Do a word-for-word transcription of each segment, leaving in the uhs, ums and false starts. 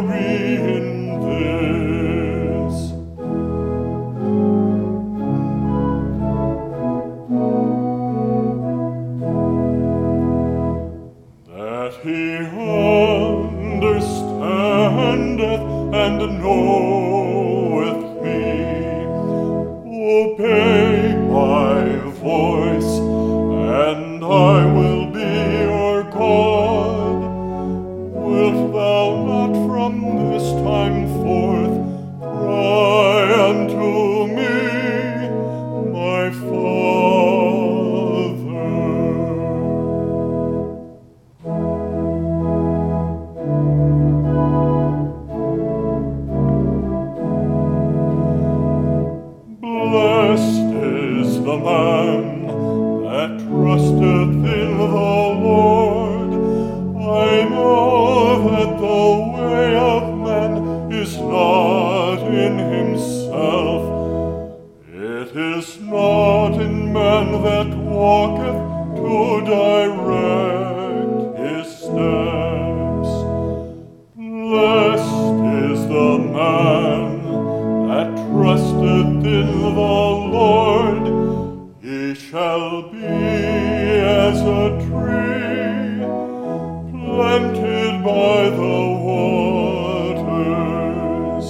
glory in this, that he understandeth and knoweth me. Obey my voice, and I will be your God. Wilt thou not from this time forth cry unto me, my Father? Blessed is the man that trusteth in the Lord. I know that the way of man is not in himself. It is not in man that walketh to direct his steps. Blessed is the man that trusteth in the Lord. He shall be as a tree planted by the waters,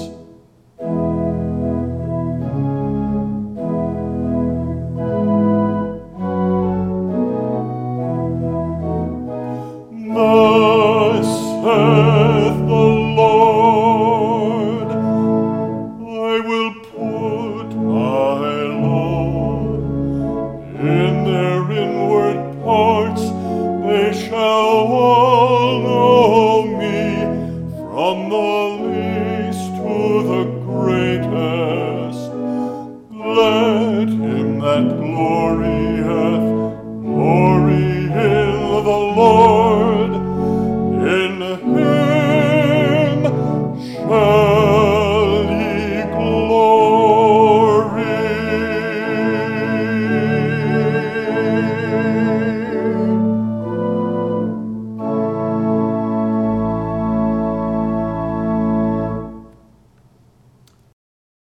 thus saith the Lord, I will put my law in their inward parts. They shall all know me, from the least to the greatest.